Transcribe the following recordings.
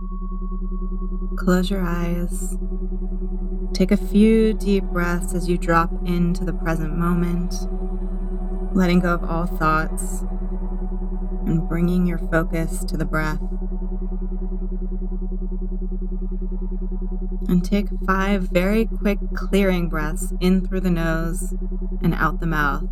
Close your eyes. Take a few deep breaths as you drop into the present moment, letting go of all thoughts and bringing your focus to the breath. And take 5 very quick clearing breaths in through the nose and out the mouth.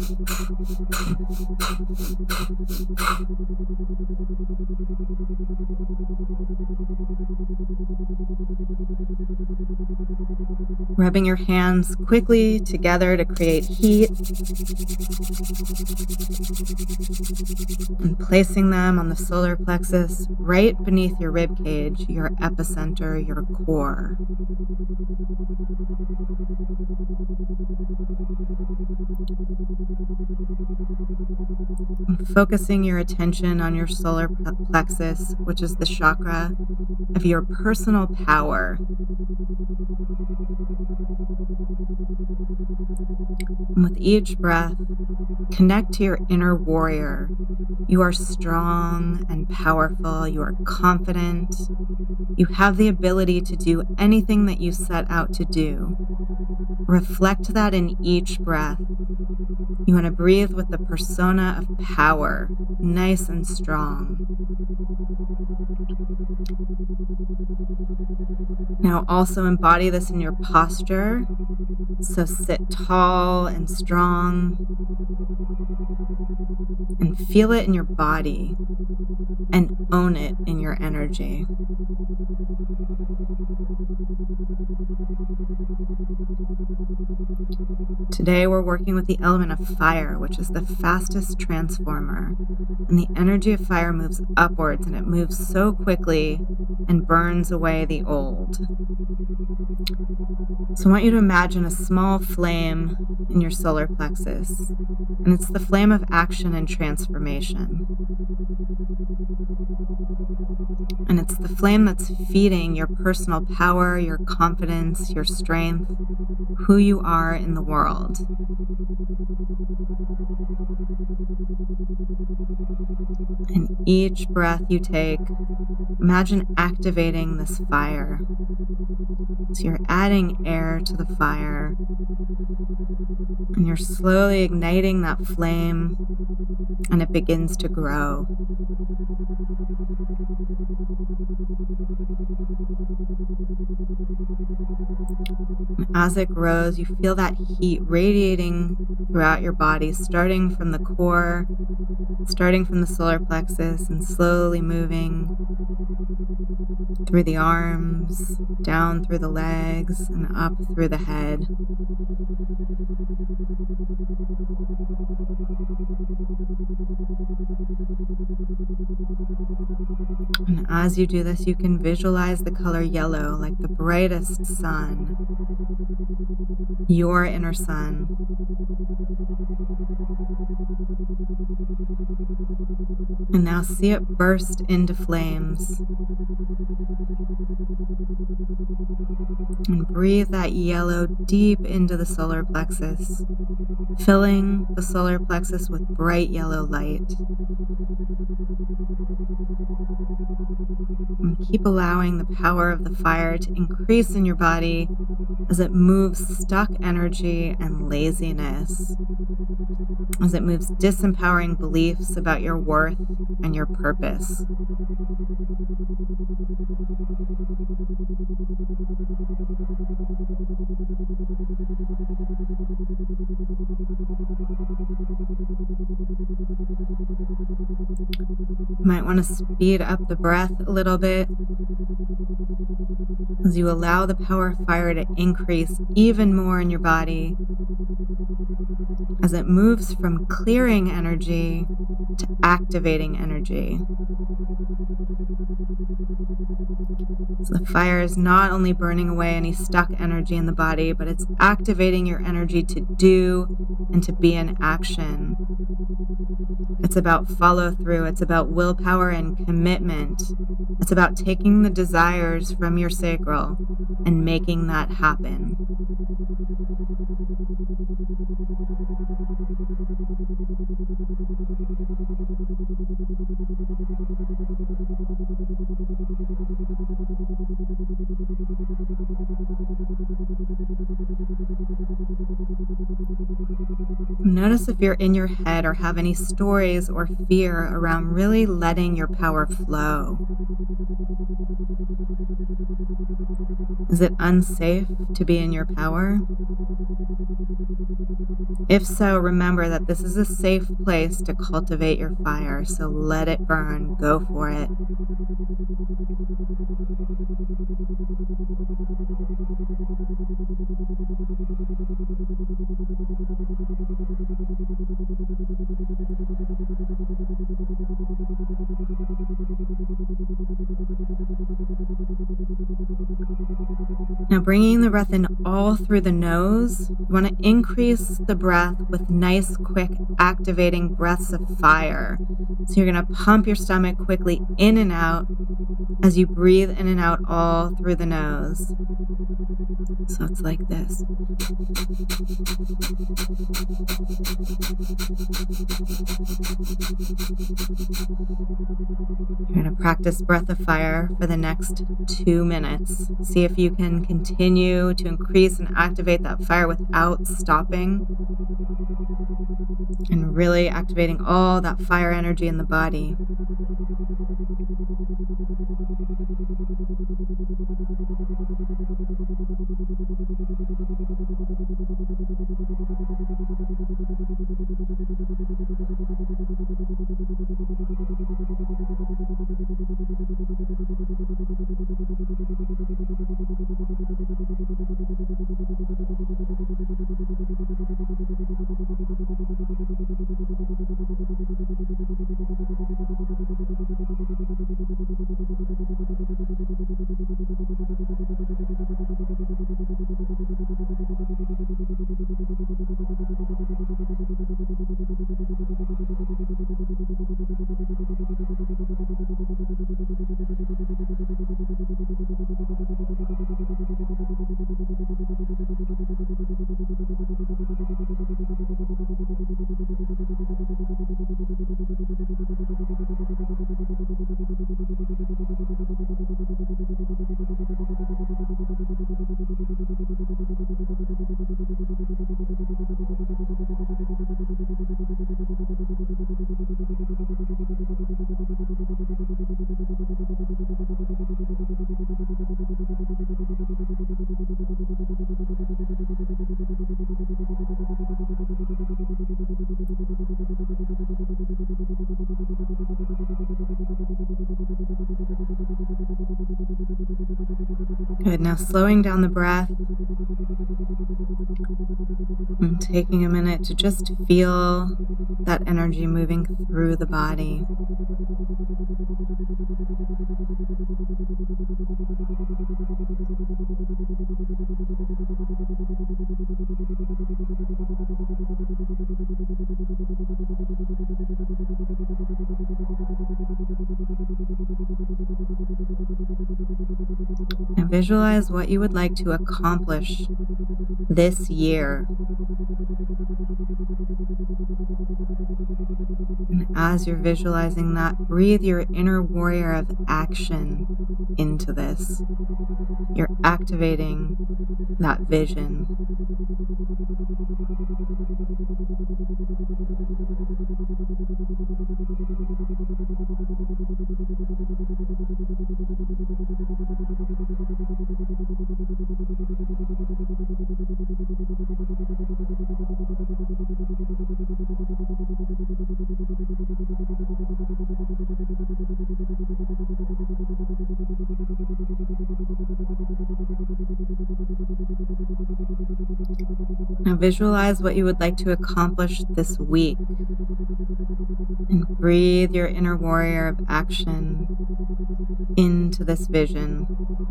Rubbing your hands quickly together to create heat and placing them on the solar plexus right beneath your rib cage, your epicenter, your core. And focusing your attention on your solar plexus, which is the chakra of your personal power. And with each breath, connect to your inner warrior. You are strong and powerful. You are confident. You have the ability to do anything that you set out to do. Reflect that in each breath. You want to breathe with the persona of power, nice and strong. Now also embody this in your posture. So sit tall and strong and feel it in your body and own it in your energy. Today we're working with the element of fire, which is the fastest transformer. And the energy of fire moves upwards, and it moves so quickly and burns away the old. So I want you to imagine a small flame in your solar plexus, and it's the flame of action and transformation. And it's the flame that's feeding your personal power, your confidence, your strength, who you are in the world. And each breath you take, imagine activating this fire. So you're adding air to the fire, and you're slowly igniting that flame, and it begins to grow. And as it grows, you feel that heat radiating throughout your body, starting from the core, starting from the solar plexus, and slowly moving through the arms, down through the legs, and up through the head. And as you do this, you can visualize the color yellow like the brightest sun, your inner sun. And now see it burst into flames. And breathe that yellow deep into the solar plexus, filling the solar plexus with bright yellow light. And keep allowing the power of the fire to increase in your body as it moves stuck energy and laziness, as it moves disempowering beliefs about your worth and your purpose. You might want to speed up the breath a little bit as you allow the power of fire to increase even more in your body as it moves from clearing energy to activating energy. So the fire is not only burning away any stuck energy in the body, but it's activating your energy to do and to be in action. It's about follow through. It's about willpower power and commitment. It's about taking the desires from your sacral and making that happen. Notice if you're in your head or have any stories or fear around really letting your power flow. Is it unsafe to be in your power? If so, remember that this is a safe place to cultivate your fire, so let it burn. Go for it. Now bringing the breath in all through the nose, you want to increase the breath with nice, quick, activating breaths of fire. So you're going to pump your stomach quickly in and out as you breathe in and out all through the nose. So it's like this. You're going to practice breath of fire for the next 2 minutes. See if you can continue to increase and activate that fire without stopping, and really activating all that fire energy in the body. Good. Now slowing down the breath and taking a minute to just feel that energy moving through the body. Now visualize what you would like to accomplish this year. And as you're visualizing that, breathe your inner warrior of action into this. You're activating that vision. Now visualize what you would like to accomplish this week. And breathe your inner warrior of action into this vision.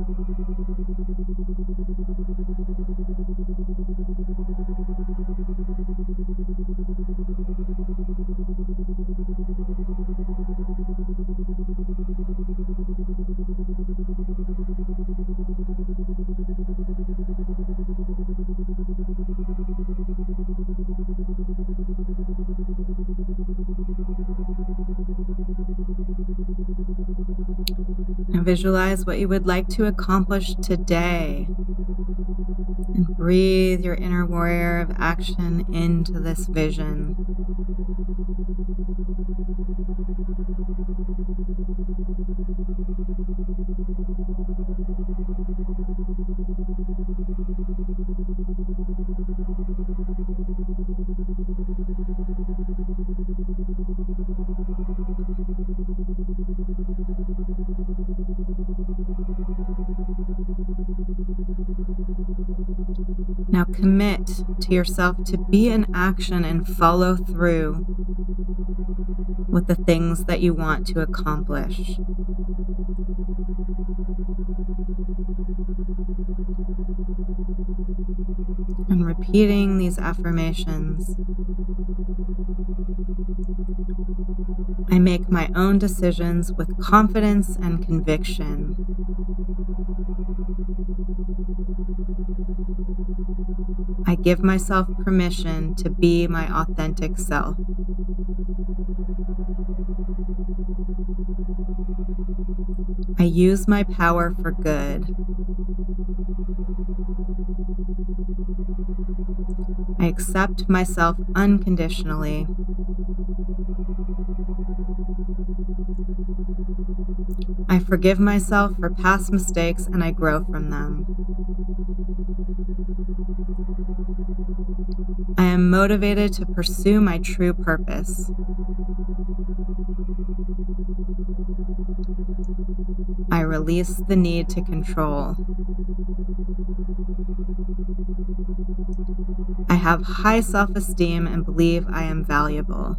And visualize what you would like to accomplish today. And breathe your inner warrior of action into this vision. Now commit to yourself to be in action and follow through with the things that you want to accomplish. And repeating these affirmations. I make my own decisions with confidence and conviction. I give myself permission to be my authentic self. I use my power for good. I accept myself unconditionally. I forgive myself for past mistakes and I grow from them. I am motivated to pursue my true purpose. I release the need to control. I have high self-esteem and believe I am valuable.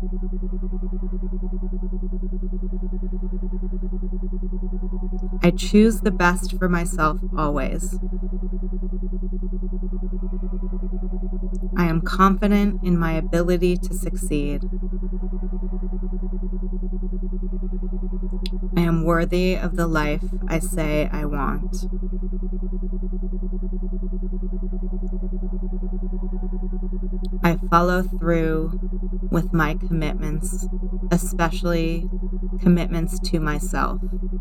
I choose the best for myself always. I am confident in my ability to succeed. I am worthy of the life I say I want. I follow through with my commitments, especially commitments to myself.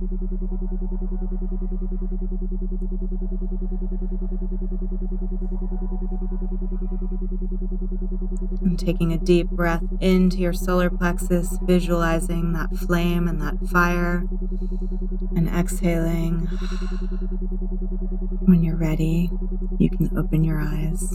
And taking a deep breath into your solar plexus, visualizing that flame and that fire, and exhaling. When you're ready, you can open your eyes.